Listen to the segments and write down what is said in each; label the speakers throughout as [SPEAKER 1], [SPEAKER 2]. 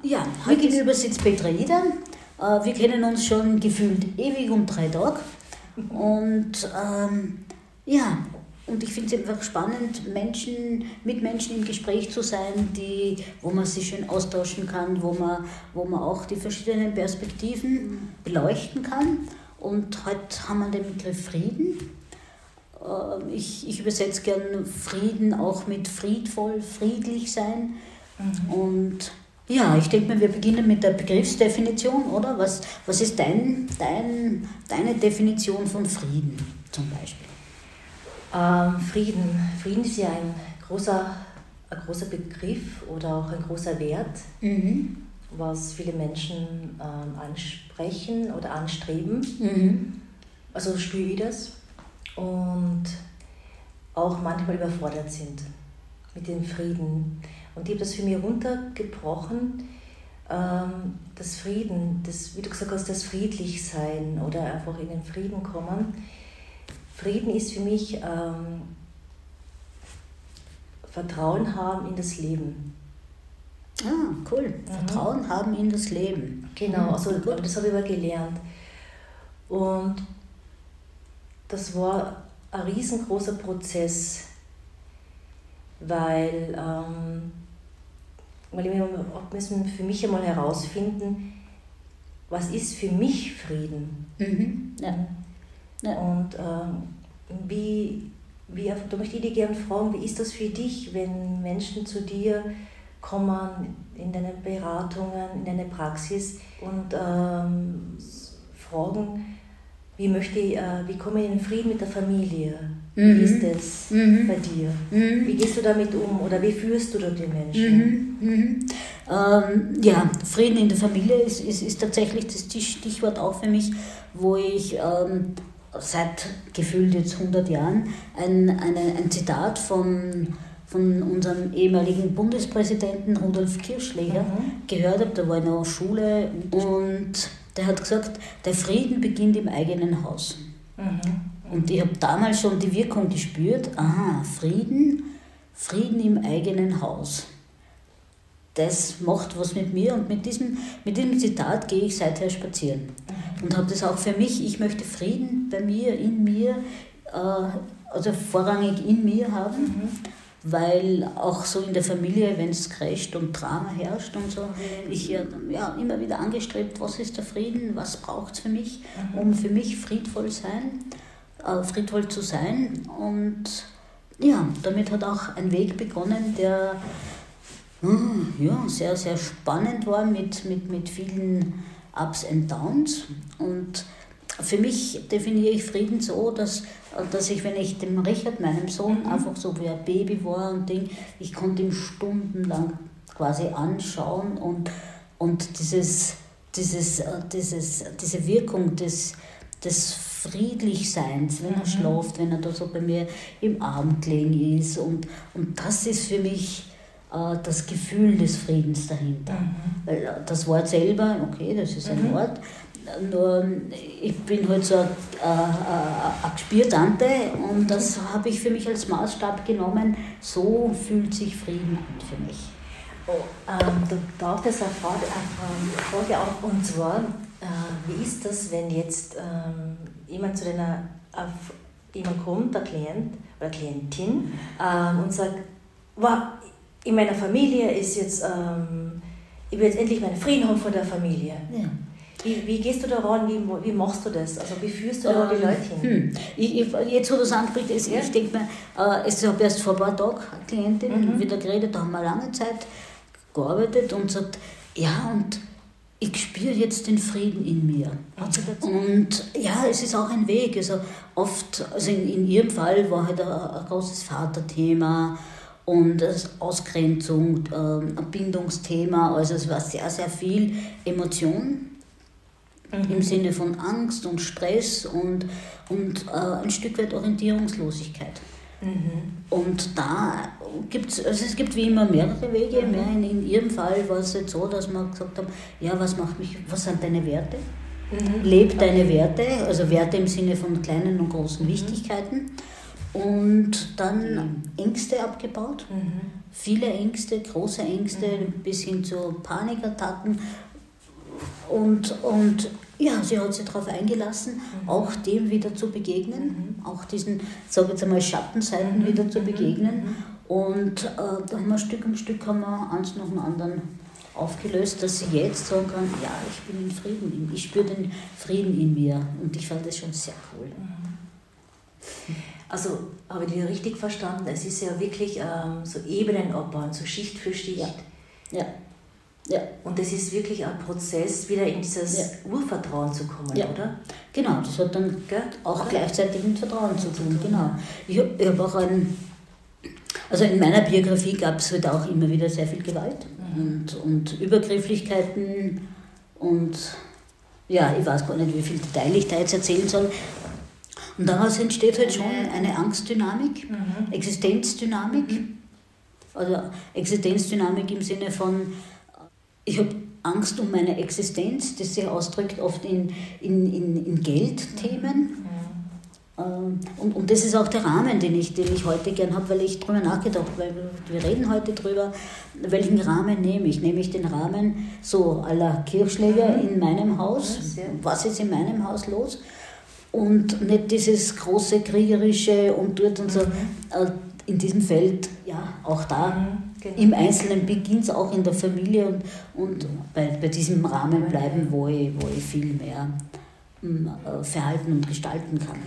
[SPEAKER 1] Ja, heute gegenüber sitzt Petra Ida. Wir kennen uns schon gefühlt ewig 3 Tage. Und und ich finde es einfach spannend, mit Menschen im Gespräch zu sein, wo man sich schön austauschen kann, wo man auch die verschiedenen Perspektiven beleuchten kann. Und heute haben wir den Begriff Frieden. Ich übersetze gern Frieden auch mit friedvoll, friedlich sein. Und ja, ich denke mal, wir beginnen mit der Begriffsdefinition, oder? Was ist deine Definition von Frieden zum Beispiel?
[SPEAKER 2] Frieden ist ja ein großer Begriff oder auch ein großer Wert, was viele Menschen ansprechen oder anstreben. Also spüre ich das und auch manchmal überfordert sind mit dem Frieden. Und ich habe das für mich runtergebrochen, das Frieden, wie du gesagt hast, das Friedlichsein oder einfach in den Frieden kommen. Frieden ist für mich Vertrauen haben in das Leben.
[SPEAKER 1] Ah, cool. Vertrauen haben in das Leben.
[SPEAKER 2] Genau, also das habe ich aber gelernt. Und das war ein riesengroßer Prozess, weil ich für mich einmal herausfinden, was ist für mich Frieden?
[SPEAKER 1] Ja.
[SPEAKER 2] Und da möchte ich dich gerne fragen, wie ist das für dich, wenn Menschen zu dir kommen in deine Beratungen, in deine Praxis und fragen, wie komme ich in den Frieden mit der Familie? Wie ist das bei dir? Wie gehst du damit um oder wie führst du dort die Menschen?
[SPEAKER 1] Frieden in der Familie ist tatsächlich das Stichwort auch für mich, wo ich seit gefühlt jetzt 100 Jahren ein Zitat von unserem ehemaligen Bundespräsidenten Rudolf Kirchschläger gehört habe. Da war ich noch in der Schule und der hat gesagt, der Frieden beginnt im eigenen Haus. Und ich habe damals schon die Wirkung gespürt, Frieden im eigenen Haus. Das macht was mit mir und mit diesem Zitat gehe ich seither spazieren. Und habe das auch für mich, ich möchte Frieden bei mir, in mir, also vorrangig in mir haben, weil auch so in der Familie, wenn es crasht und Drama herrscht und so, ich immer wieder angestrebt, was ist der Frieden, was braucht es für mich, um für mich friedvoll zu sein. Und ja, damit hat auch ein Weg begonnen, der sehr, sehr spannend war mit vielen Ups and Downs. Und für mich definiere ich Frieden so, dass ich, wenn ich dem Richard, meinem Sohn, einfach so wie ein Baby war und ich konnte ihn stundenlang quasi anschauen und diese Wirkung des Friedlichseins, wenn er schläft, wenn er da so bei mir im Arm gelegen ist. Und das ist für mich das Gefühl des Friedens dahinter. Weil das Wort selber, okay, das ist ein Wort, nur ich bin halt so eine Gespürtante und das habe ich für mich als Maßstab genommen. So fühlt sich Frieden an für mich.
[SPEAKER 2] Da taucht jetzt eine Frage auf, und zwar, wie ist das, wenn jetzt jemand zu jemand kommt, der Klient oder Klientin, und sagt, in meiner Familie ist jetzt, ich will jetzt endlich meinen Frieden haben von der Familie. Ja. Wie gehst du da ran, wie machst du das? Also wie führst du da die Leute hin?
[SPEAKER 1] Jetzt, wo du es ansprichst, ich denke mir, ich habe erst vor ein paar Tagen eine Klientin wieder geredet, da haben wir lange Zeit gearbeitet und sagt, und ich spüre jetzt den Frieden in mir. Und ja, es ist auch ein Weg. Also oft, also in ihrem Fall war halt ein großes Vaterthema und Ausgrenzung, ein Bindungsthema. Also es war sehr, sehr viel Emotion im Sinne von Angst und Stress und ein Stück weit Orientierungslosigkeit. Und da gibt es gibt wie immer mehrere Wege. In ihrem Fall war es jetzt so, dass wir gesagt haben, was sind deine Werte? Leb deine Werte, also Werte im Sinne von kleinen und großen Wichtigkeiten. und dann Ängste abgebaut. Viele Ängste, große Ängste, bis hin zu Panikattacken. Und ja, sie hat sich darauf eingelassen, auch dem wieder zu begegnen, auch diesen, sage ich jetzt einmal, Schattenseiten wieder zu begegnen. Und da haben wir Stück um Stück eins nach dem anderen aufgelöst, dass sie jetzt sagen kann, ja, ich bin in Frieden, ich spüre den Frieden in mir. Und ich fand das schon sehr cool.
[SPEAKER 2] Also, habe ich dich richtig verstanden? Es ist ja wirklich so Ebenen abbauen, so Schicht für Schicht.
[SPEAKER 1] Ja.
[SPEAKER 2] Und es ist wirklich ein Prozess, wieder in dieses Urvertrauen zu kommen, oder?
[SPEAKER 1] Genau, das hat dann auch gleichzeitig mit Vertrauen zu tun, genau. Ich habe auch also in meiner Biografie gab es halt auch immer wieder sehr viel Gewalt und Übergrifflichkeiten und ja, ich weiß gar nicht, wie viel Detail ich da jetzt erzählen soll. Und daraus entsteht halt schon eine Angstdynamik, Existenzdynamik, also Existenzdynamik im Sinne von, ich habe Angst um meine Existenz, das sich ausdrückt oft in Geldthemen. Und das ist auch der Rahmen, den ich heute gern habe, weil ich drüber nachgedacht habe, weil wir reden heute drüber, welchen Rahmen nehme ich? Nehme ich den Rahmen so à la Kirchschläger in meinem Haus? Was ist in meinem Haus los? Und nicht dieses große Kriegerische und dort und so. In diesem Feld, ja, auch da, im Einzelnen beginnt es auch in der Familie und bei diesem Rahmen bleiben, wo ich viel mehr verhalten und gestalten kann.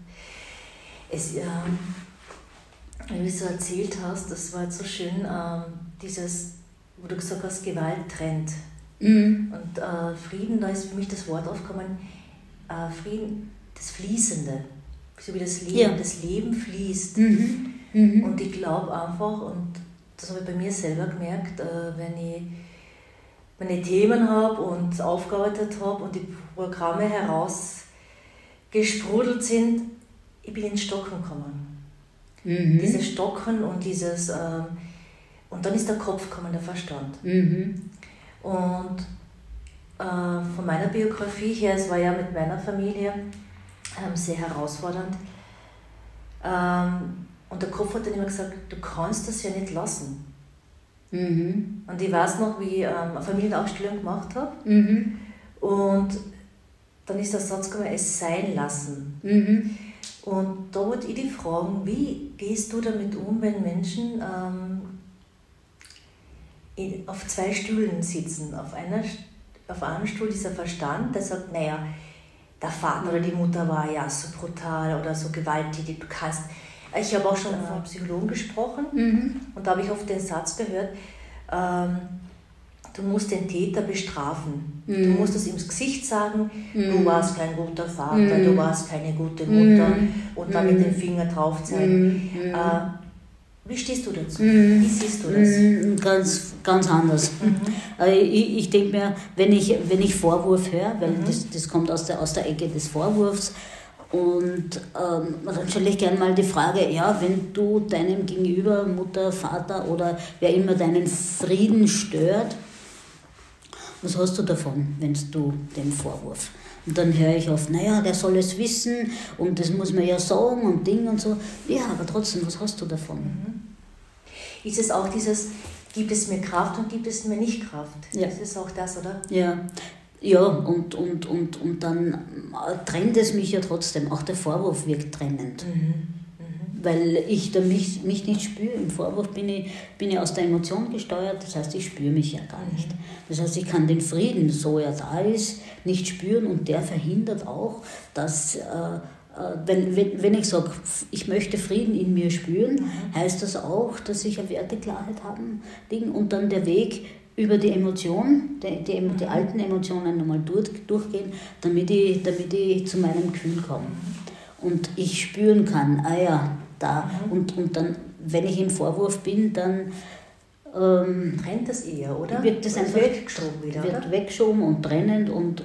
[SPEAKER 2] Wie du so erzählt hast, das war jetzt so schön, dieses, wo du gesagt hast, Gewalt trennt. Und Frieden, da ist für mich das Wort aufgekommen, Frieden, das Fließende, so wie das Leben fließt. Und ich glaube einfach, und das habe ich bei mir selber gemerkt, wenn ich Themen habe und aufgearbeitet habe und die Programme herausgesprudelt sind, ich bin ins Stocken gekommen. Dieses Stocken und dieses, und dann ist der Kopf gekommen, der Verstand. Und von meiner Biografie her, es war ja mit meiner Familie sehr herausfordernd. Und der Kopf hat dann immer gesagt, du kannst das ja nicht lassen. Und ich weiß noch, wie ich eine Familienausstellung gemacht habe. Und dann ist der Satz gekommen, es sein lassen. Und da wollte ich dich fragen, wie gehst du damit um, wenn Menschen auf zwei Stühlen sitzen? Auf einem Stuhl dieser Verstand, der sagt, naja, der Vater oder die Mutter war ja so brutal oder so gewalttätig, du kannst... Ich habe auch schon von einem Psychologen gesprochen und da habe ich oft den Satz gehört, du musst den Täter bestrafen. Du musst es ihm ins Gesicht sagen, du warst kein guter Vater, du warst keine gute Mutter und dann mit dem Finger drauf zeigen. Wie stehst du dazu? Wie siehst du das?
[SPEAKER 1] Ganz anders. Ich denke mir, wenn ich Vorwurf höre, weil das kommt aus der Ecke des Vorwurfs, und dann stelle ich gerne mal die Frage, ja, wenn du deinem Gegenüber, Mutter, Vater oder wer immer deinen Frieden stört, was hast du davon, wenn du den Vorwurf? Und dann höre ich oft, naja, der soll es wissen und das muss man ja sagen und Ding und so. Ja, aber trotzdem, was hast du davon?
[SPEAKER 2] Ist es auch dieses, gibt es mir Kraft und gibt es mir nicht Kraft?
[SPEAKER 1] Ja.
[SPEAKER 2] Das ist auch das, oder?
[SPEAKER 1] Ja, und dann trennt es mich ja trotzdem. Auch der Vorwurf wirkt trennend. Weil ich da mich nicht spüre. Im Vorwurf bin ich aus der Emotion gesteuert, das heißt, ich spüre mich ja gar nicht. Das heißt, ich kann den Frieden, so er da ist, nicht spüren und der verhindert auch, dass, wenn ich sage, ich möchte Frieden in mir spüren, heißt das auch, dass ich eine Werteklarheit haben und dann der Weg über die Emotion, die alten Emotionen nochmal durchgehen, damit ich zu meinem Gefühl komme. Und ich spüren kann, da. Und dann, wenn ich im Vorwurf bin, dann
[SPEAKER 2] trennt das eher, oder?
[SPEAKER 1] Wird das einfach
[SPEAKER 2] weggeschoben wieder,
[SPEAKER 1] wird weggeschoben und trennend und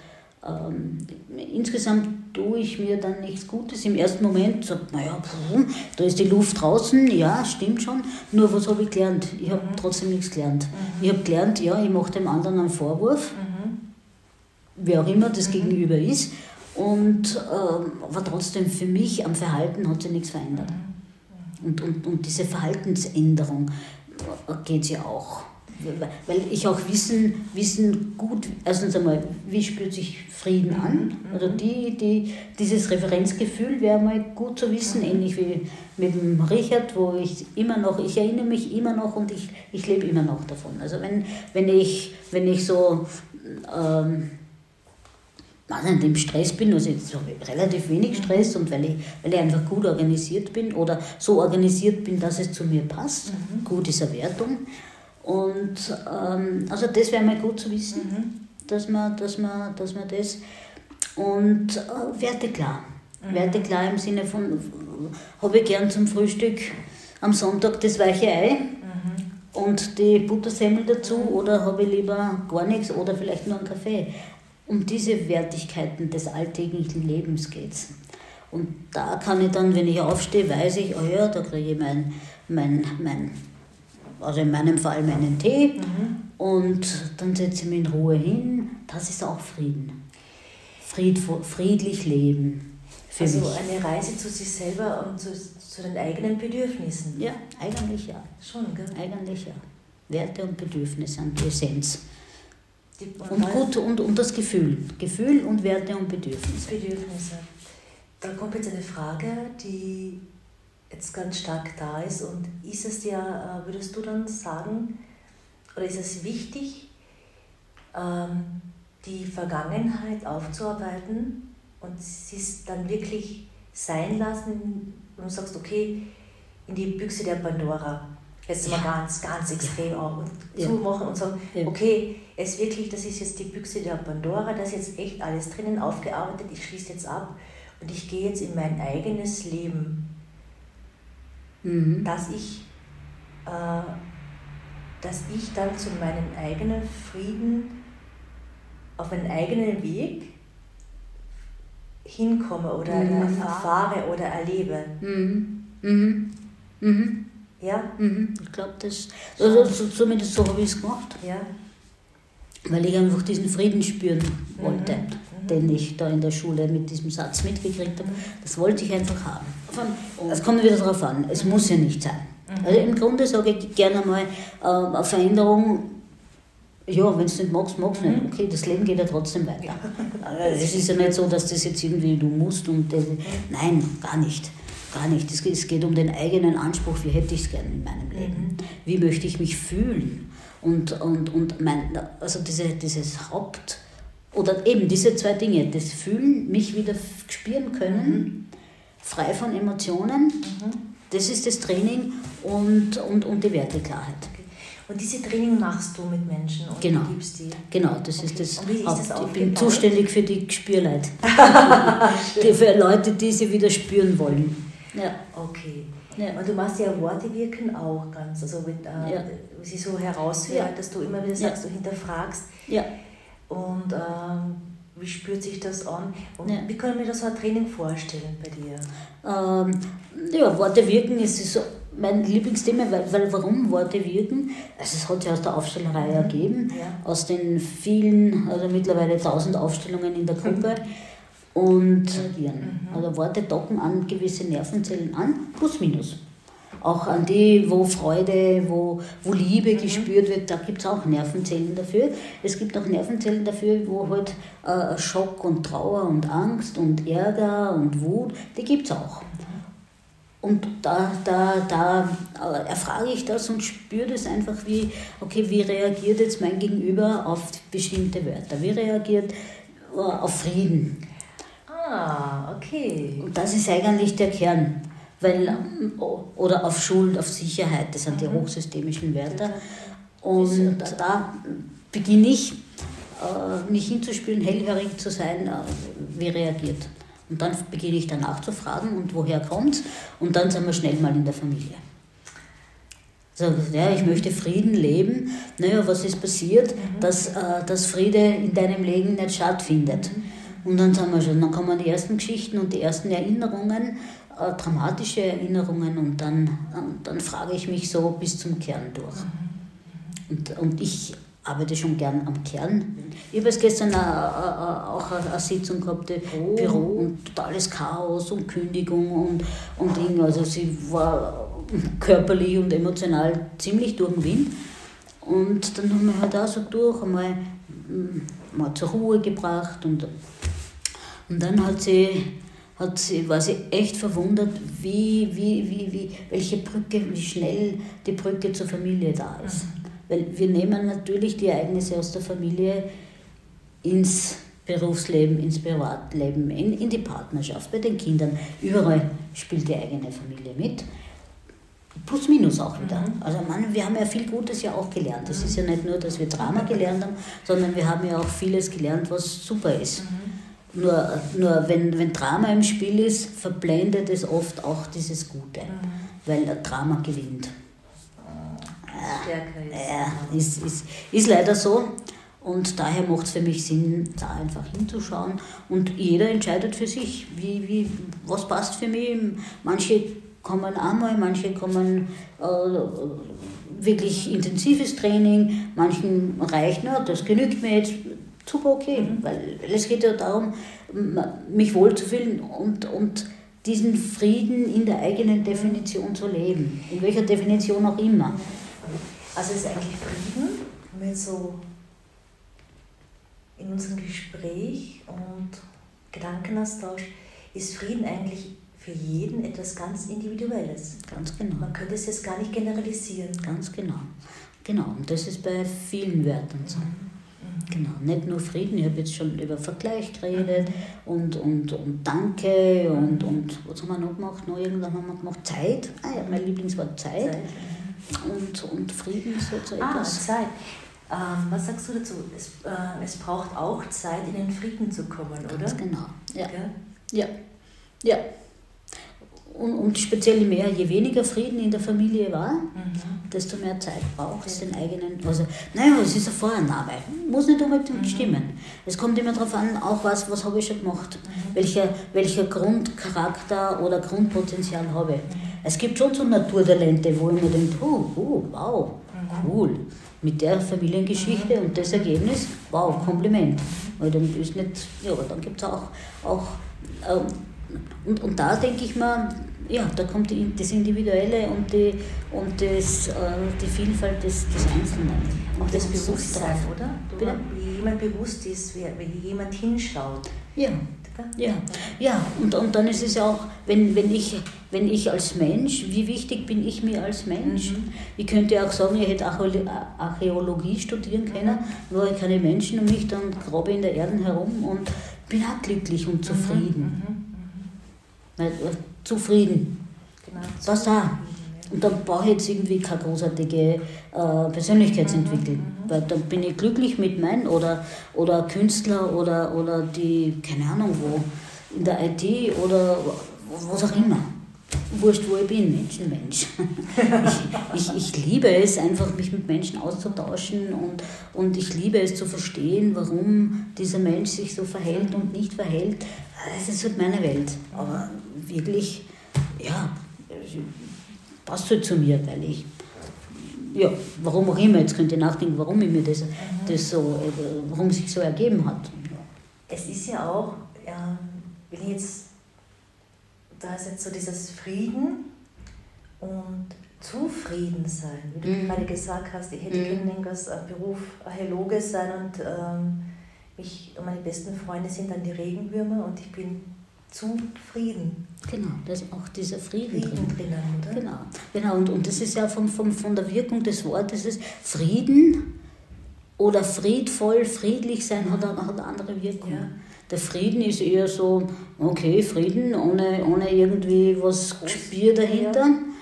[SPEAKER 1] insgesamt tue ich mir dann nichts Gutes. Im ersten Moment so, da ist die Luft draußen, ja, stimmt schon. Nur was habe ich gelernt? Ich habe trotzdem nichts gelernt. Ich habe gelernt, ich mache dem anderen einen Vorwurf, wer auch immer das Gegenüber ist. Aber trotzdem für mich am Verhalten hat sich nichts verändert. Und diese Verhaltensänderung geht ja auch. Weil ich auch wissen gut, erstens einmal, wie spürt sich Frieden an? Oder dieses Referenzgefühl wäre mal gut zu wissen, ähnlich wie mit dem Richard, wo ich erinnere mich immer noch und ich lebe immer noch davon. Also wenn ich so im Stress bin, also jetzt so relativ wenig Stress und weil ich einfach gut organisiert bin oder so organisiert bin, dass es zu mir passt, gut ist eine Wertung. Und also das wäre mal gut zu wissen, dass man das und werteklar. Werteklar im Sinne von, habe ich gern zum Frühstück am Sonntag das weiche Ei und die Buttersemmel dazu oder habe ich lieber gar nichts oder vielleicht nur einen Kaffee. Um diese Wertigkeiten des alltäglichen Lebens geht es. Und da kann ich dann, wenn ich aufstehe, weiß ich, da kriege ich also in meinem Fall meinen Tee und dann setze ich mich in Ruhe hin. Das ist auch Frieden. Friedlich leben. Für mich.
[SPEAKER 2] Eine Reise zu sich selber und zu den eigenen Bedürfnissen.
[SPEAKER 1] Ja, eigentlich ja.
[SPEAKER 2] Schon, gell?
[SPEAKER 1] Eigentlich ja. Werte und Bedürfnisse sind die Essenz. Und das Gefühl. Gefühl und Werte und Bedürfnisse.
[SPEAKER 2] Da kommt jetzt eine Frage, die jetzt ganz stark da ist. Und ist es dir, würdest du dann sagen, oder ist es wichtig, die Vergangenheit aufzuarbeiten und sie dann wirklich sein lassen und du sagst, okay, in die Büchse der Pandora, jetzt mal ganz, ganz extrem auch und zumachen und sagen, okay, das ist jetzt die Büchse der Pandora, da ist jetzt echt alles drinnen aufgearbeitet, ich schließe jetzt ab und ich gehe jetzt in mein eigenes Leben. Dass ich dann zu meinem eigenen Frieden auf meinen eigenen Weg hinkomme oder erfahre oder erlebe. Ja?
[SPEAKER 1] Ich glaube, zumindest so habe ich es gemacht.
[SPEAKER 2] Ja.
[SPEAKER 1] Weil ich einfach diesen Frieden spüren wollte, den ich da in der Schule mit diesem Satz mitgekriegt habe. Das wollte ich einfach haben. Es kommt wieder darauf an, es muss ja nicht sein. Also im Grunde sage ich gerne mal, eine Veränderung, ja, wenn du es nicht magst, magst du nicht. Okay, das Leben geht ja trotzdem weiter. Es ist ja nicht so, dass das jetzt irgendwie du musst und nein, gar nicht. Gar nicht. Es geht um den eigenen Anspruch, wie hätte ich es gerne in meinem Leben. Wie möchte ich mich fühlen? Also dieses oder eben diese zwei Dinge, das Fühlen, mich wieder spüren können, frei von Emotionen, das ist das Training und die Werteklarheit.
[SPEAKER 2] Okay. Und diese Training machst du mit Menschen und
[SPEAKER 1] genau.
[SPEAKER 2] Gibst die?
[SPEAKER 1] Genau, das ist das.
[SPEAKER 2] Und wie ist das aufgebaut?
[SPEAKER 1] Ich bin zuständig für die Gespürleute. Für Leute, die sie wieder spüren wollen. Ja.
[SPEAKER 2] Okay. Ja. Und du machst ja Worte wirken auch ganz, also mit, sie so heraushört, dass du immer wieder sagst, du hinterfragst. Ja. Und wie spürt sich das an? Und wie kann ich mir das so ein Training vorstellen bei dir?
[SPEAKER 1] Worte wirken ist so mein Lieblingsthema, weil warum Worte wirken? Also es hat sich aus der Aufstellerei ergeben, aus den vielen, also mittlerweile 1000 Aufstellungen in der Gruppe. Und also Worte docken an gewisse Nervenzellen an, plus minus. Auch an die, wo Freude, wo Liebe gespürt wird, da gibt es auch Nervenzellen dafür. Es gibt auch Nervenzellen dafür, wo halt Schock und Trauer und Angst und Ärger und Wut, die gibt es auch. Und da erfrage ich das und spüre das einfach wie reagiert jetzt mein Gegenüber auf bestimmte Wörter? Wie reagiert auf Frieden?
[SPEAKER 2] Ah, okay.
[SPEAKER 1] Und das ist eigentlich der Kern. Oder auf Schuld, auf Sicherheit, das sind die hochsystemischen Wörter. Und da beginne ich, mich hinzuspüren, hellhörig zu sein, wie reagiert. Und dann beginne ich danach zu fragen, und woher kommt es? Und dann sind wir schnell mal in der Familie. So, ich möchte Frieden leben. Naja, was ist passiert, dass Friede in deinem Leben nicht stattfindet? Und dann sagen wir schon, dann kommen die ersten Geschichten und die ersten Erinnerungen, dramatische Erinnerungen, und dann frage ich mich so bis zum Kern durch. Und ich arbeite schon gern am Kern. Ich habe gestern auch eine Sitzung gehabt, Büro und totales Chaos und Kündigung und Dinge. Also sie war körperlich und emotional ziemlich durch den Wind. Und dann haben wir halt auch so einmal zur Ruhe gebracht und dann war sie echt verwundert, welche Brücke, wie schnell die Brücke zur Familie da ist. Weil wir nehmen natürlich die Ereignisse aus der Familie ins Berufsleben, ins Privatleben, in die Partnerschaft, bei den Kindern. Überall spielt die eigene Familie mit. Plus minus auch wieder. Also wir haben ja viel Gutes ja auch gelernt. Es ist ja nicht nur, dass wir Drama gelernt haben, sondern wir haben ja auch vieles gelernt, was super ist. Nur wenn Drama im Spiel ist, verblendet es oft auch dieses Gute, weil der Drama gewinnt.
[SPEAKER 2] Stärker ist.
[SPEAKER 1] Ist leider so. Und daher macht es für mich Sinn, da einfach hinzuschauen. Und jeder entscheidet für sich, was passt für mich. Manche kommen einmal, manche kommen wirklich intensives Training, manchen reicht, das genügt mir jetzt, super okay. Weil es geht ja darum, mich wohlzufühlen und diesen Frieden in der eigenen Definition zu leben. In welcher Definition auch immer.
[SPEAKER 2] Also ist eigentlich Frieden, wenn wir so in unserem Gespräch und Gedankenaustausch, ist Frieden eigentlich für jeden etwas ganz Individuelles.
[SPEAKER 1] Ganz genau.
[SPEAKER 2] Man könnte es jetzt gar nicht generalisieren.
[SPEAKER 1] Ganz genau. Genau, und das ist bei vielen Wörtern so. Genau, nicht nur Frieden, ich habe jetzt schon über Vergleich geredet und Danke und was haben wir noch gemacht? Irgendwann haben wir gemacht Zeit. Mein Lieblingswort Zeit. Und Frieden ist halt so etwas.
[SPEAKER 2] Zeit. Was sagst du dazu? Es braucht auch Zeit, in den Frieden zu kommen, oder?
[SPEAKER 1] Ganz genau. Ja.
[SPEAKER 2] Okay?
[SPEAKER 1] Ja. Und speziell je weniger Frieden in der Familie war, desto mehr Zeit braucht es den eigenen. Also, es ist ein Vorannahme. Muss nicht unbedingt stimmen. Es kommt immer darauf an, auch was habe ich schon gemacht. Welcher Grundcharakter oder Grundpotenzial habe ich. Es gibt schon so Naturtalente, wo ich mir denke, wow, cool. Mit der Familiengeschichte und das Ergebnis, wow, Kompliment. Weil dann ist nicht, dann gibt es auch und da denke ich mir, da kommt das Individuelle und die Vielfalt des Einzelnen.
[SPEAKER 2] Und das Bewusstsein, oder?
[SPEAKER 1] Bitte?
[SPEAKER 2] Wie jemand bewusst ist, wie jemand hinschaut.
[SPEAKER 1] Ja. Und dann ist es ja auch, wenn ich als Mensch, wie wichtig bin ich mir als Mensch? Ich könnte ja auch sagen, ich hätte Archäologie studieren können, war ich keine Menschen um mich, dann grabe ich in der Erde herum und bin auch glücklich und zufrieden. Zufrieden.
[SPEAKER 2] Genau,
[SPEAKER 1] was da? Und dann brauche ich jetzt irgendwie keine großartige Persönlichkeitsentwicklung. Weil dann bin ich glücklich mit meinen oder Künstler oder die, keine Ahnung wo, in der IT oder was auch immer. Wurscht, wo ich bin, Mensch. Ich liebe es einfach, mich mit Menschen auszutauschen und ich liebe es zu verstehen, warum dieser Mensch sich so verhält und nicht verhält. Das ist halt meine Welt. Aber wirklich, passt halt zu mir, weil ich, warum auch immer, jetzt könnt ihr nachdenken, warum ich mir das so, warum sich so ergeben hat.
[SPEAKER 2] Es ist ja auch, da ist jetzt so dieses Frieden und zufrieden sein. Wie du gerade gesagt hast, ich hätte gerne als Beruf Archäologe sein und meine besten Freunde sind dann die Regenwürmer und ich bin zufrieden.
[SPEAKER 1] Genau, da ist auch dieser Frieden
[SPEAKER 2] drinnen, oder?
[SPEAKER 1] Genau. Und das ist ja von der Wirkung des Wortes, ist Frieden oder friedvoll, friedlich sein hat eine andere Wirkung. Ja. Der Frieden ist eher so, okay, Frieden, ohne irgendwie was Gespür dahinter,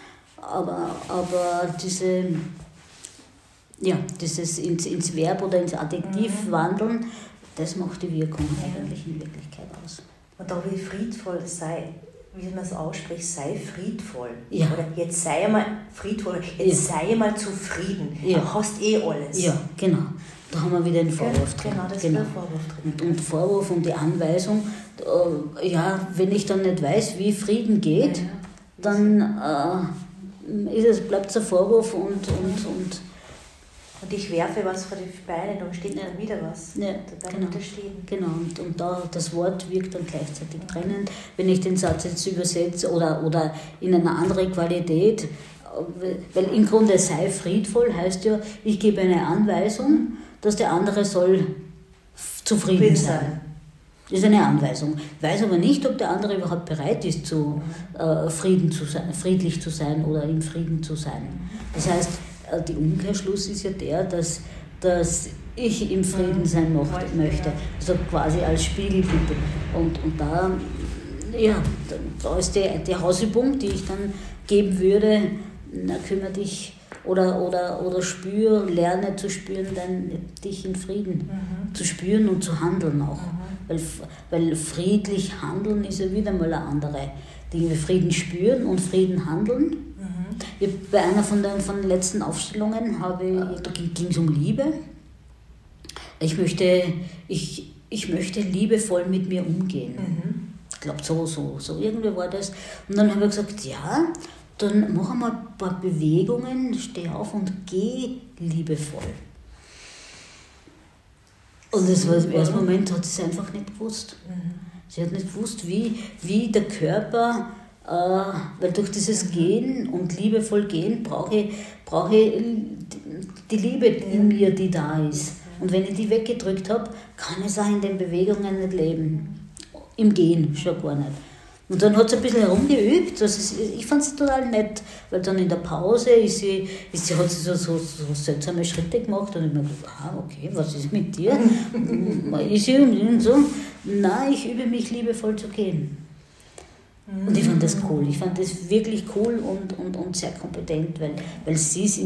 [SPEAKER 1] aber dieses ins Verb oder ins Adjektiv wandeln, das macht die Wirkung eigentlich in Wirklichkeit aus.
[SPEAKER 2] Und auch wie friedvoll sei, wie man es ausspricht, sei friedvoll.
[SPEAKER 1] Ja.
[SPEAKER 2] Oder jetzt sei mal friedvoll, jetzt sei mal zufrieden. Ja. Du hast alles.
[SPEAKER 1] Ja, genau. Da haben wir wieder den Vorwurf drin.
[SPEAKER 2] Genau, das ist der Vorwurf drin.
[SPEAKER 1] Und Vorwurf und die Anweisung, wenn ich dann nicht weiß, wie Frieden geht, dann bleibt es ein Vorwurf und
[SPEAKER 2] Und ich werfe was vor die Beine, dann steht dann wieder was.
[SPEAKER 1] Ja,
[SPEAKER 2] da
[SPEAKER 1] genau. Genau, und da das Wort wirkt dann gleichzeitig trennend. Wenn ich den Satz jetzt übersetze oder in eine andere Qualität, weil im Grunde sei friedvoll heißt ja, ich gebe eine Anweisung, dass der andere soll zufrieden sein. Das ist eine Anweisung. Ich weiß aber nicht, ob der andere überhaupt bereit ist, friedlich zu sein oder im Frieden zu sein. Das heißt, der Umkehrschluss ist ja der, dass ich im Frieden sein möchte. Also quasi als Spiegelbild. Und da ist die Hausübung, die ich dann geben würde, kümmere dich oder lerne zu spüren, dich in Frieden zu spüren und zu handeln auch. Weil friedlich handeln ist ja wieder mal eine andere Dinge. Frieden spüren und Frieden handeln. Bei einer von den letzten Aufstellungen da ging es um Liebe. Ich möchte liebevoll mit mir umgehen. Ich glaube, so irgendwie war das. Und dann habe ich gesagt, ja, dann mach einmal ein paar Bewegungen, steh auf und geh liebevoll. Und das war im ersten Moment, hat sie es einfach nicht gewusst. Sie hat nicht gewusst, wie der Körper, weil durch dieses Gehen und liebevoll gehen brauche ich die Liebe in mir, die da ist. Und wenn ich die weggedrückt habe, kann ich auch in den Bewegungen nicht leben. Im Gehen schon gar nicht. Und dann hat sie ein bisschen herumgeübt, ich fand es total nett, weil dann in der Pause hat sie so seltsame Schritte gemacht und ich mir gedacht, okay, was ist mit dir? Ist sie und so? Nein, ich übe mich liebevoll zu gehen. Und ich fand das cool, ich fand das wirklich cool und sehr kompetent, weil sie es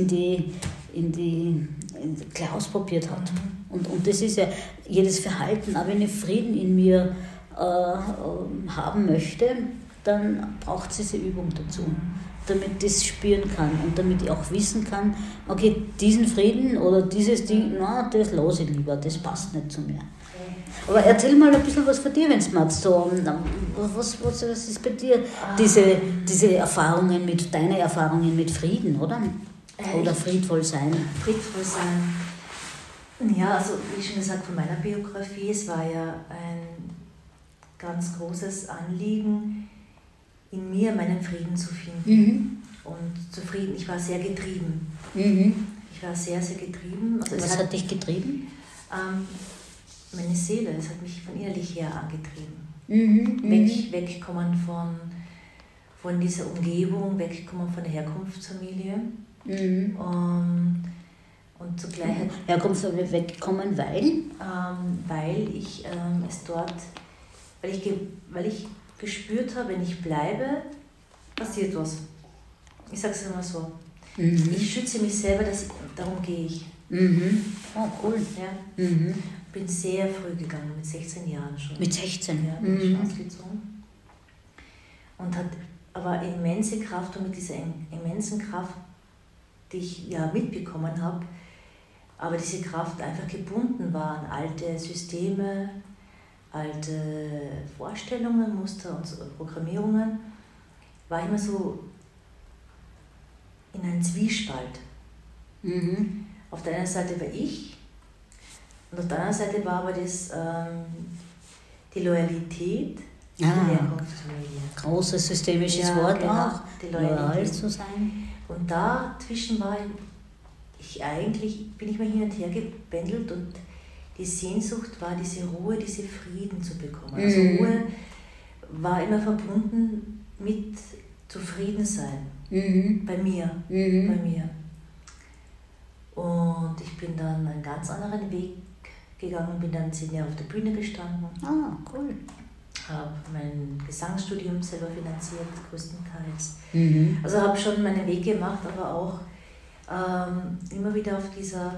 [SPEAKER 1] gleich ausprobiert hat. Und das ist ja jedes Verhalten, aber wenn ich Frieden in mir haben möchte, dann braucht es diese Übung dazu, damit ich das spüren kann und damit ich auch wissen kann, okay, diesen Frieden oder dieses Ding, das lasse ich lieber, das passt nicht zu mir. Aber erzähl mal ein bisschen was von dir, wenn es magst. Was ist bei dir diese Erfahrungen deine Erfahrungen mit Frieden, oder? Oder friedvoll sein?
[SPEAKER 2] Friedvoll sein. Ja, also wie schon gesagt, von meiner Biografie, es war ja ein ganz großes Anliegen, in mir meinen Frieden zu finden. Und zufrieden, ich war sehr getrieben. Ich war sehr, sehr getrieben. Also
[SPEAKER 1] was hat dich getrieben?
[SPEAKER 2] Meine Seele, es hat mich von innerlich her angetrieben. Wegkommen von dieser Umgebung, wegkommen von der Herkunftsfamilie. Und zugleich
[SPEAKER 1] Herkunft wegkommen,
[SPEAKER 2] weil ich es dort, weil ich gespürt habe, wenn ich bleibe, passiert was. Ich sage es immer so. Ich schütze mich selber, darum gehe ich.
[SPEAKER 1] Oh, cool.
[SPEAKER 2] Ja. Bin sehr früh gegangen, mit 16 Jahren schon.
[SPEAKER 1] Mit 16?
[SPEAKER 2] Ja, bin ich ausgezogen. Und hat aber immense Kraft, und mit dieser immensen Kraft, die ich ja mitbekommen habe, aber diese Kraft einfach gebunden war an alte Systeme, alte Vorstellungen, Muster und Programmierungen, war immer so in einem Zwiespalt. Auf der einen Seite war ich, und auf der anderen Seite war aber das, die Loyalität zur Herkunftsfamilie.
[SPEAKER 1] Großes systemisches Wort genau, auch,
[SPEAKER 2] die Loyal
[SPEAKER 1] zu sein.
[SPEAKER 2] Und dazwischen bin ich mal hin und her gebändelt, und die Sehnsucht war diese Ruhe, diese Frieden zu bekommen. Also Ruhe war immer verbunden mit Zufriedensein bei mir. Und ich bin dann einen ganz anderen Weg gegangen, bin dann 10 Jahre auf der Bühne gestanden.
[SPEAKER 1] Cool.
[SPEAKER 2] Habe mein Gesangsstudium selber finanziert, größtenteils. Also habe schon meinen Weg gemacht, aber auch immer wieder auf dieser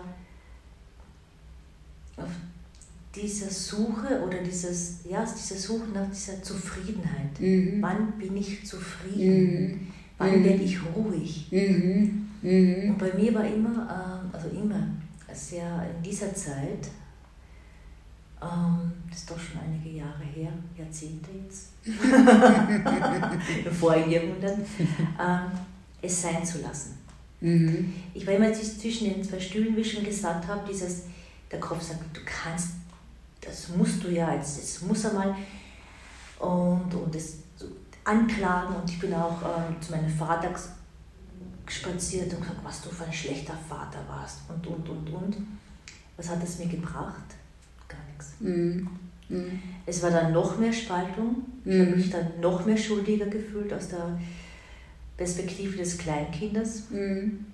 [SPEAKER 2] Suche oder dieser Suche nach dieser Zufriedenheit. Wann bin ich zufrieden? Wann werde ich ruhig? Und bei mir war immer, sehr in dieser Zeit, das ist doch schon einige Jahre her, Jahrzehnte jetzt, im vorigen Jahrhundert, es sein zu lassen. Ich war immer zwischen den zwei Stühlen, wie ich schon gesagt habe, der Kopf sagt, du kannst, das musst du ja, das muss er mal und das so anklagen. Und ich bin auch zu meinem Vater spaziert und gesagt, was du für ein schlechter Vater warst und. Was hat es mir gebracht? Gar nichts. Es war dann noch mehr Spaltung. Ich habe mich dann noch mehr schuldiger gefühlt aus der Perspektive des Kleinkindes. Und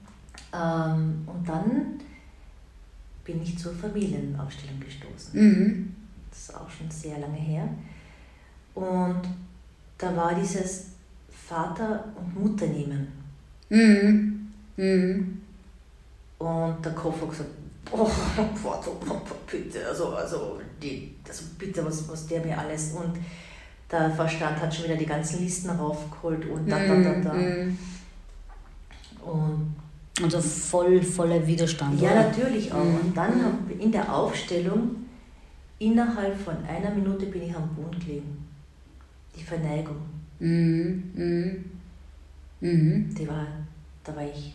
[SPEAKER 2] dann bin ich zur Familienaufstellung gestoßen. Das ist auch schon sehr lange her. Und da war dieses Vater- und Mutternehmen. Und der Kopf hat gesagt, bitte, bitte, was der mir alles. Und der Verstand hat schon wieder die ganzen Listen raufgeholt und da. Und
[SPEAKER 1] also voller Widerstand.
[SPEAKER 2] Ja, oder? Natürlich auch. Und dann in der Aufstellung, innerhalb von einer Minute bin ich am Boden gelegen. Die Verneigung. Da war ich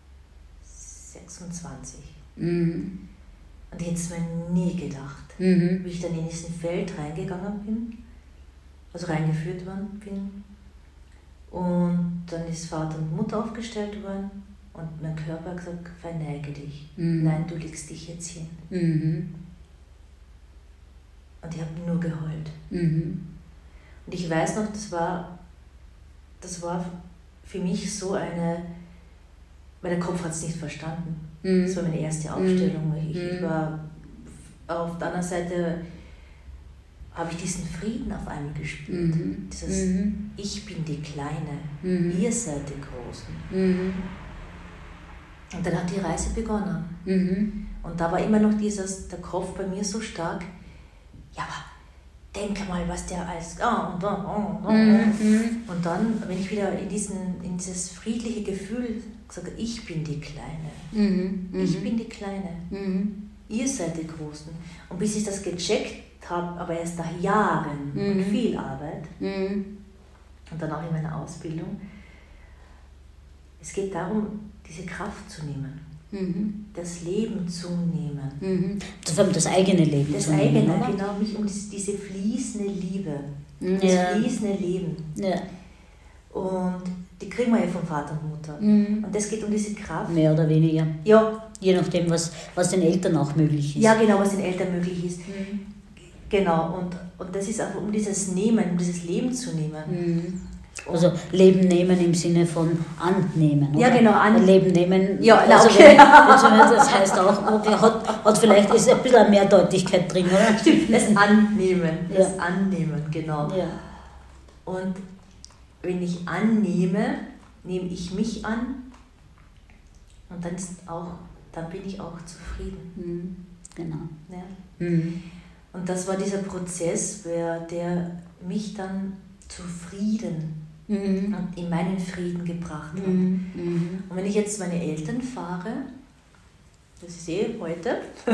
[SPEAKER 2] 26. Und ich hätte es mir nie gedacht, wie ich dann in diesen Feld reingegangen bin, also reingeführt worden bin. Und dann ist Vater und Mutter aufgestellt worden und mein Körper hat gesagt, verneige dich. Nein, du legst dich jetzt hin. Und ich habe nur geheult. Und ich weiß noch, das war für mich so eine, weil der Kopf hat es nicht verstanden. Das war meine erste Aufstellung. Ich war auf der anderen Seite, habe ich diesen Frieden auf einmal gespürt. Dieses Ich bin die Kleine, ihr seid die Großen. Und dann hat die Reise begonnen. Und da war immer noch der Kopf bei mir so stark, ja, aber denk mal, was der alles... Und dann, wenn ich wieder in dieses friedliche Gefühl sage, ich bin die Kleine, ich bin die Kleine, ihr seid die Großen. Und bis ich das gecheckt habe, aber erst nach Jahren und viel Arbeit und dann auch in meiner Ausbildung, es geht darum, diese Kraft zu nehmen. Das Leben zu nehmen.
[SPEAKER 1] Das eigene Leben
[SPEAKER 2] zu nehmen. Das eigene, genau, mich um diese fließende Liebe, das fließende Leben. Ja. Und die kriegen wir ja vom Vater und Mutter. Und das geht um diese Kraft.
[SPEAKER 1] Mehr oder weniger.
[SPEAKER 2] Ja.
[SPEAKER 1] Je nachdem, was den Eltern auch möglich ist.
[SPEAKER 2] Ja, genau, was den Eltern möglich ist. Genau, und das ist einfach um dieses Nehmen, um dieses Leben zu nehmen.
[SPEAKER 1] Also Leben nehmen im Sinne von annehmen. Oder?
[SPEAKER 2] Ja, genau,
[SPEAKER 1] Leben nehmen.
[SPEAKER 2] Ja,
[SPEAKER 1] also
[SPEAKER 2] okay.
[SPEAKER 1] Das heißt auch, hat vielleicht ist ein bisschen mehr Deutlichkeit drin, oder?
[SPEAKER 2] Stimmt, das Annehmen, genau.
[SPEAKER 1] Ja.
[SPEAKER 2] Und wenn ich annehme, nehme ich mich an und dann bin ich auch zufrieden.
[SPEAKER 1] Genau.
[SPEAKER 2] Ja. Und das war dieser Prozess, der mich dann zu Frieden und in meinen Frieden gebracht hat. Und wenn ich jetzt meine Eltern fahre, das ist heute,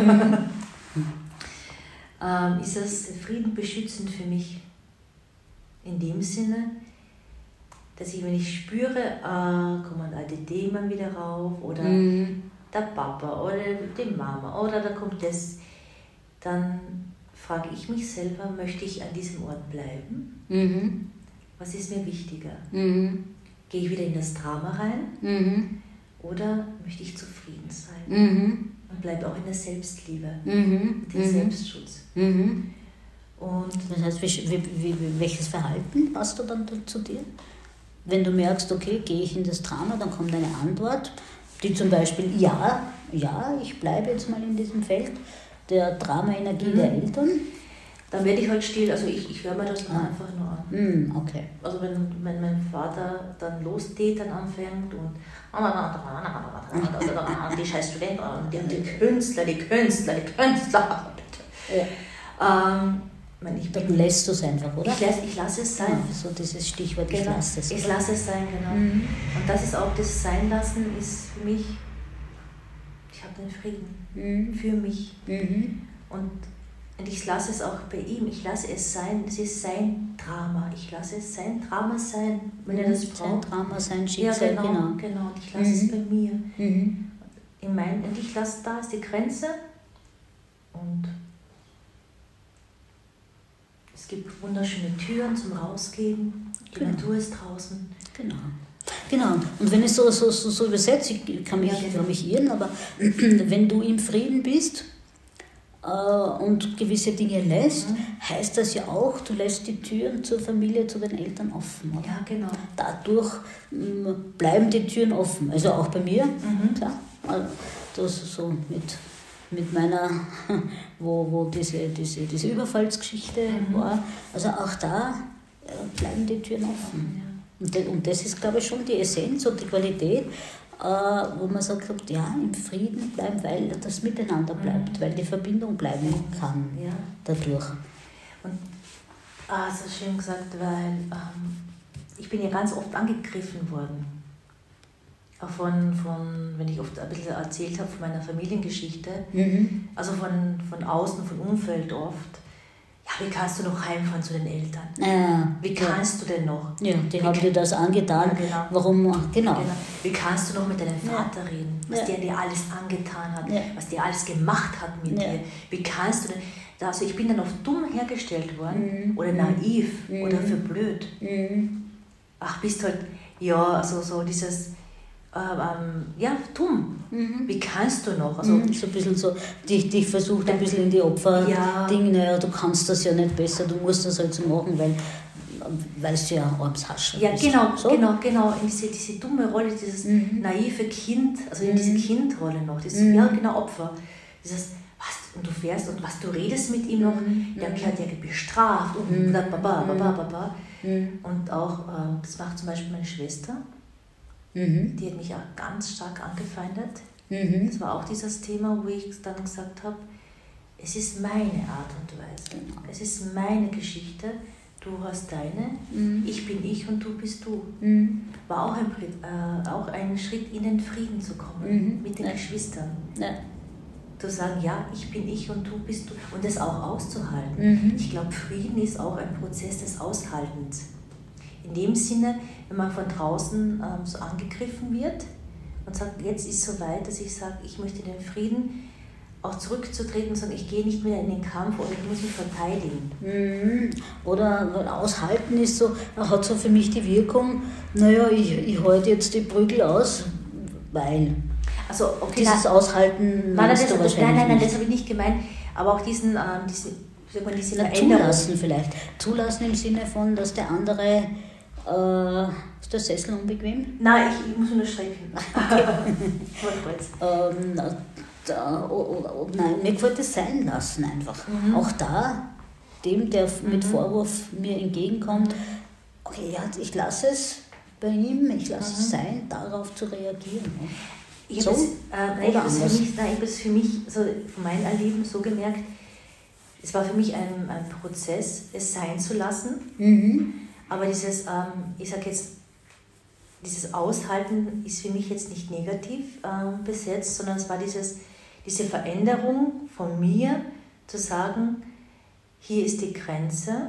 [SPEAKER 2] ist das Frieden beschützend für mich. In dem Sinne, dass wenn ich spüre, kommen alte Themen wieder rauf oder der Papa oder die Mama oder da kommt das, dann frage ich mich selber, möchte ich an diesem Ort bleiben? Was ist mir wichtiger? Gehe ich wieder in das Drama rein? Oder möchte ich zufrieden sein? Und bleibe auch in der Selbstliebe, dem Selbstschutz. Und
[SPEAKER 1] das heißt, welches Verhalten passt du dann zu dir? Wenn du merkst, okay, gehe ich in das Drama, dann kommt eine Antwort, die zum Beispiel, ja, ich bleibe jetzt mal in diesem Feld der Drama-Energie der Eltern.
[SPEAKER 2] Dann werde ich halt still, also ich höre mir das dann einfach nur an.
[SPEAKER 1] Okay.
[SPEAKER 2] Also wenn mein Vater dann lostätern anfängt und die scheiß Studenten, die Künstler.
[SPEAKER 1] Ja. Dann lässt du es einfach, oder?
[SPEAKER 2] Ich lasse es sein.
[SPEAKER 1] Ja, so dieses Stichwort,
[SPEAKER 2] genau.
[SPEAKER 1] Ich lasse es.
[SPEAKER 2] Ich lasse es sein, genau. Und das ist auch, das Seinlassen ist für mich, ich habe den Frieden für mich. Und Und ich lasse es auch bei ihm, ich lasse es sein, es ist sein Drama. Ich lasse es sein Drama sein, wenn er das braucht.
[SPEAKER 1] Sein Drama, sein Schicksal,
[SPEAKER 2] ja, genau. Und ich lasse es bei mir. Und ich lasse, da ist die Grenze. Und es gibt wunderschöne Türen zum Rausgehen. Die Natur ist draußen.
[SPEAKER 1] Genau. Und wenn ich so übersetze, ich kann mich irren, aber wenn du im Frieden bist und gewisse Dinge lässt, heißt das ja auch, du lässt die Türen zur Familie, zu den Eltern offen. Oder?
[SPEAKER 2] Ja, genau.
[SPEAKER 1] Dadurch bleiben die Türen offen. Also auch bei mir, klar. Also das so mit meiner, wo diese Überfallsgeschichte war. Also auch da bleiben die Türen offen. Ja. Und das ist, glaube ich, schon die Essenz und die Qualität, wo man sagt, ja, im Frieden bleiben, weil das Miteinander bleibt, weil die Verbindung bleiben kann dadurch.
[SPEAKER 2] Und so schön gesagt, weil ich bin ja ganz oft angegriffen worden. Auch wenn ich oft ein bisschen erzählt habe von meiner Familiengeschichte, also von außen, von Umfeld oft. Ja, wie kannst du noch heimfahren zu den Eltern? Wie kannst du denn noch?
[SPEAKER 1] Ja, die haben dir das angetan.
[SPEAKER 2] Ja, genau.
[SPEAKER 1] Warum? Genau.
[SPEAKER 2] Wie kannst du noch mit deinem Vater reden? Was der dir alles angetan hat, was der alles gemacht hat mit dir? Wie kannst du denn... Also ich bin dann oft dumm hergestellt worden oder naiv oder für blöd. Ach, bist halt... Ja, also so dieses... dumm. Wie kannst du noch? Also,
[SPEAKER 1] so ein bisschen so, dich versucht ein bisschen in die Opfer-Dinge, du kannst das ja nicht besser, du musst das halt so machen, weil es ja armes Haschen ist.
[SPEAKER 2] Ja, genau. In diese dumme Rolle, dieses naive Kind, also in diese Kindrolle noch, dieses, Opfer. Dieses, was, und du fährst und was du redest mit ihm noch, der hat ja bestraft und baba. Und auch, das macht zum Beispiel meine Schwester. Die hat mich auch ganz stark angefeindet. Das war auch dieses Thema, wo ich dann gesagt habe, es ist meine Art und Weise. Es ist meine Geschichte, du hast deine, ich bin ich und du bist du. War auch ein Schritt in den Frieden zu kommen mit den Geschwistern. Zu sagen, ja, ich bin ich und du bist du. Und das auch auszuhalten. Ich glaube, Frieden ist auch ein Prozess des Aushaltens. In dem Sinne, wenn man von draußen so angegriffen wird und sagt, jetzt ist es so weit, dass ich sage, ich möchte den Frieden, auch zurückzutreten und sagen, ich gehe nicht mehr in den Kampf oder ich muss mich verteidigen.
[SPEAKER 1] Oder aushalten ist so, hat so für mich die Wirkung, naja, ich halte jetzt die Prügel aus, weil
[SPEAKER 2] also, okay,
[SPEAKER 1] dieses Aushalten
[SPEAKER 2] nein, das habe ich nicht gemeint, aber auch diese Veränderung.
[SPEAKER 1] Zulassen im Sinne von, dass der andere... ist der Sessel unbequem?
[SPEAKER 2] Nein, ich muss unterstreichen.
[SPEAKER 1] Nein, mir gefällt es sein lassen einfach. Auch da, dem, der mit Vorwurf mir entgegenkommt, okay, ja, ich lasse es bei ihm, ich lasse es sein, darauf zu reagieren.
[SPEAKER 2] Ich habe es für mich, so von meinem Erleben so gemerkt, es war für mich ein Prozess, es sein zu lassen. Aber dieses, ich sage jetzt, dieses Aushalten ist für mich jetzt nicht negativ besetzt, sondern es war diese Veränderung von mir, zu sagen, hier ist die Grenze,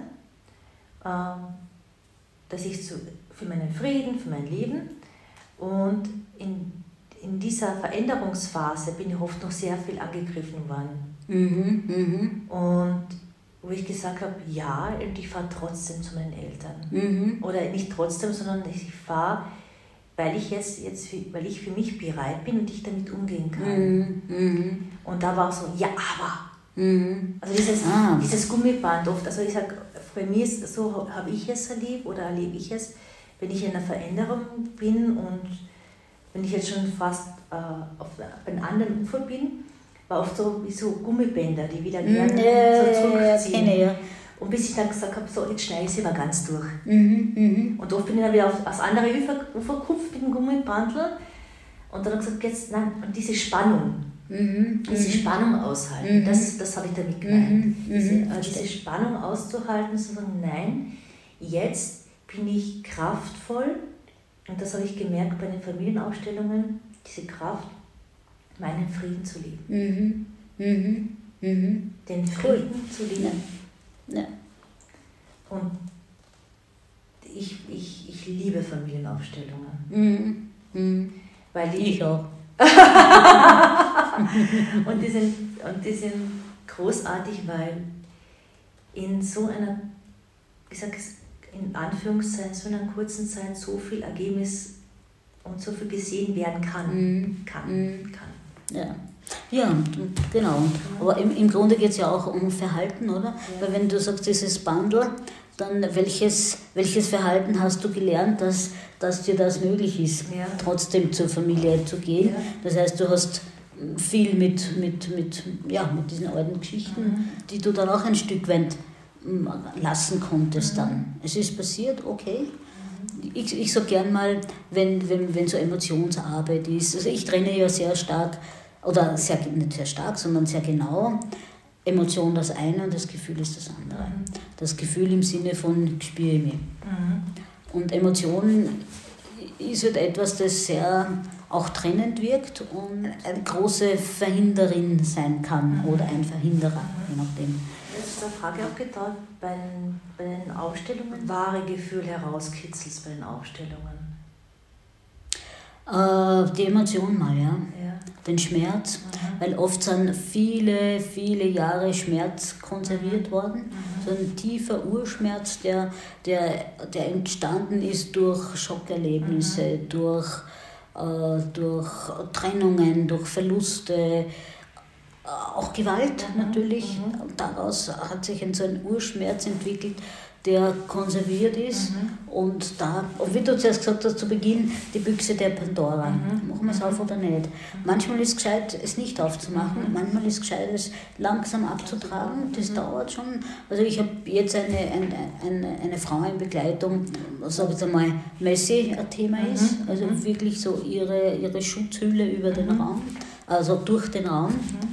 [SPEAKER 2] dass ich für meinen Frieden, für mein Leben und in dieser Veränderungsphase bin ich oft noch sehr viel angegriffen worden. Und wo ich gesagt habe, ja, und ich fahre trotzdem zu meinen Eltern. Oder nicht trotzdem, sondern ich fahre, weil ich für mich bereit bin und ich damit umgehen kann. Und da war so, ja, aber. Also dieses Gummiband oft, also ich sage, bei mir ist so, habe ich es erlebt oder erlebe ich es, wenn ich in einer Veränderung bin und wenn ich jetzt schon fast auf einem anderen Ufer bin, war oft so wie so Gummibänder, die wieder gerne so zurückziehen.
[SPEAKER 1] Ja.
[SPEAKER 2] Und bis ich dann gesagt habe, so, jetzt schneide ich sie mal ganz durch. Und oft bin ich dann wieder aufs andere Ufer gekupft mit dem Gummibandel und dann habe ich gesagt, jetzt, nein, und diese Spannung, diese Spannung aushalten, das habe ich damit gemeint. Diese Spannung auszuhalten, zu sagen, nein, jetzt bin ich kraftvoll, und das habe ich gemerkt bei den Familienaufstellungen, diese Kraft, meinen Frieden zu leben. den Frieden zu lieben.
[SPEAKER 1] Ja.
[SPEAKER 2] Und ich liebe Familienaufstellungen. Weil
[SPEAKER 1] ich auch.
[SPEAKER 2] und die sind großartig, weil in so einer, ich sage es in Anführungszeichen, so einer kurzen Zeit so viel Ergebnis und so viel gesehen werden kann.
[SPEAKER 1] Ja, genau. Aber im Grunde geht es ja auch um Verhalten, oder? Ja. Weil wenn du sagst, dieses Bundle, dann welches Verhalten hast du gelernt, dass dir das möglich ist, trotzdem zur Familie zu gehen? Ja. Das heißt, du hast viel mit diesen alten Geschichten, die du dann auch ein Stück weit lassen konntest dann. Es ist passiert, okay. Ich sage gern mal, wenn so Emotionsarbeit ist, also ich trenne ja sehr stark, oder nicht sehr stark, sondern sehr genau, Emotion das eine und das Gefühl ist das andere. Das Gefühl im Sinne von, ich spüre mich. Und Emotion ist halt etwas, das sehr auch trennend wirkt und eine große Verhinderin sein kann oder ein Verhinderer, je nachdem.
[SPEAKER 2] Das ist eine Frage aufgetaucht bei den Aufstellungen. Wahre Gefühl herauskitzelst bei den Aufstellungen?
[SPEAKER 1] Die Emotion mal, ja. Den Schmerz, weil oft sind viele, viele Jahre Schmerz konserviert worden. So ein tiefer Urschmerz, der entstanden ist durch Schockerlebnisse, durch Trennungen, durch Verluste, auch Gewalt natürlich. Und daraus hat sich so ein Urschmerz entwickelt, der konserviert ist. Und wie du zuerst gesagt hast zu Beginn, die Büchse der Pandora. Machen wir es auf oder nicht? Manchmal ist es gescheit, es nicht aufzumachen. Manchmal ist es gescheit, es langsam abzutragen. Das dauert schon. Also ich habe jetzt eine Frau in Begleitung, sage ich einmal, Messi ein Thema ist. Also wirklich so ihre Schutzhülle über den Raum, also durch den Raum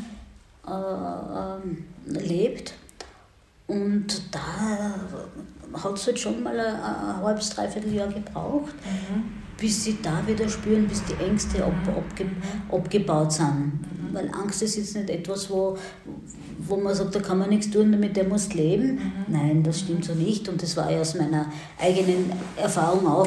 [SPEAKER 1] lebt. Und da hat es halt schon mal ein halbes, dreiviertel Jahr gebraucht, bis sie da wieder spüren, bis die Ängste abgebaut sind. Weil Angst ist jetzt nicht etwas, wo man sagt, da kann man nichts tun, damit der muss leben. Nein, das stimmt so nicht. Und das war ja aus meiner eigenen Erfahrung auch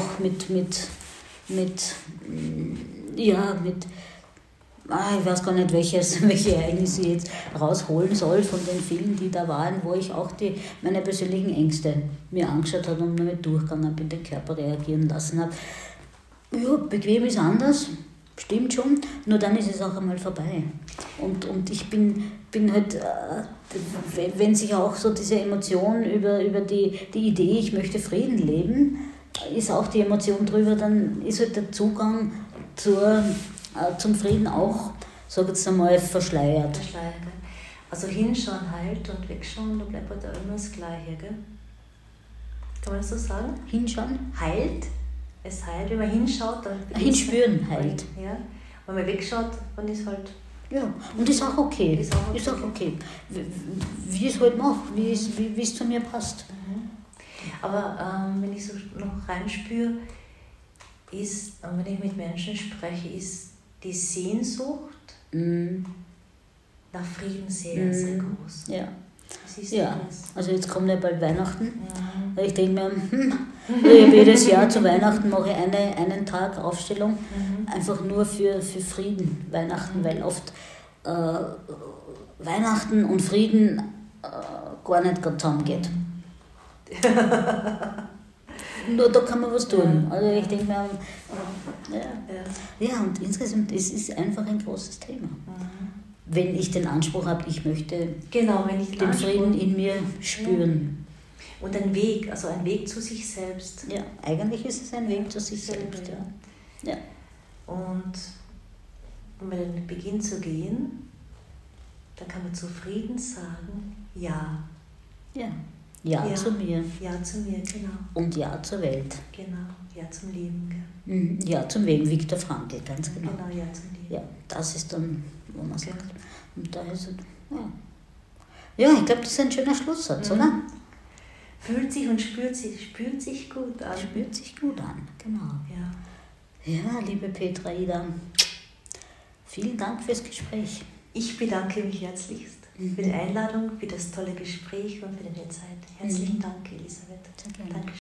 [SPEAKER 1] ich weiß gar nicht, welche Ereignisse ich jetzt rausholen soll von den vielen, die da waren, wo ich auch meine persönlichen Ängste mir angeschaut habe und damit durchgegangen bin, den Körper reagieren lassen habe. Ja, bequem ist anders, stimmt schon, nur dann ist es auch einmal vorbei. Und ich bin halt, wenn sich auch so diese Emotion über die Idee, ich möchte Frieden leben, ist auch die Emotion drüber, dann ist halt der Zugang zum Frieden auch, sag jetzt einmal, verschleiert.
[SPEAKER 2] Also hinschauen heilt und wegschauen, da bleibt halt immer das Gleiche, gell? Kann man das so sagen?
[SPEAKER 1] Hinschauen?
[SPEAKER 2] Heilt. Es heilt, wenn man hinschaut, dann...
[SPEAKER 1] Hinspüren heilt.
[SPEAKER 2] Ja. Wenn man wegschaut, dann ist halt...
[SPEAKER 1] Ja, und ist auch okay. Ist auch okay. Wie ich es halt mache, wie es zu mir passt.
[SPEAKER 2] Aber wenn ich so noch reinspüre, wenn ich mit Menschen spreche, ist die Sehnsucht nach Frieden sehr, sehr groß.
[SPEAKER 1] Ja.
[SPEAKER 2] Ja,
[SPEAKER 1] also jetzt kommt ja bald Weihnachten. Ich denke mir, jedes Jahr zu Weihnachten mache ich einen Tag Aufstellung, einfach nur für Frieden, Weihnachten, weil oft Weihnachten und Frieden gar nicht gerade zusammengeht. Nur da kann man was tun. Also ich denke mir, ja, und insgesamt, es ist einfach ein großes Thema. Wenn ich den Anspruch habe, ich möchte den Frieden in mir spüren.
[SPEAKER 2] Und ein Weg zu sich selbst.
[SPEAKER 1] Ja, eigentlich ist es ein Weg zu sich selbst. Ja.
[SPEAKER 2] Und wenn man dann beginnt zu gehen, dann kann man zufrieden sagen, ja.
[SPEAKER 1] Ja zu mir.
[SPEAKER 2] Ja zu mir, genau.
[SPEAKER 1] Und Ja zur Welt.
[SPEAKER 2] Genau, Ja zum Leben.
[SPEAKER 1] Gell? Ja zum Leben, Viktor Frankl, ganz genau.
[SPEAKER 2] Genau, Ja zum Leben.
[SPEAKER 1] Ja, das ist dann, wo man sagt. Und da ist es, ja, ich glaube, das ist ein schöner Schlusssatz, oder?
[SPEAKER 2] Fühlt sich und spürt sich gut an.
[SPEAKER 1] Spürt sich gut an, genau. Ja, liebe Petra Ida, vielen Dank fürs Gespräch.
[SPEAKER 2] Ich bedanke mich herzlichst. für die Einladung, für das tolle Gespräch und für deine Zeit. Herzlichen Dank, Elisabeth.
[SPEAKER 1] Sehr gerne.
[SPEAKER 2] Danke.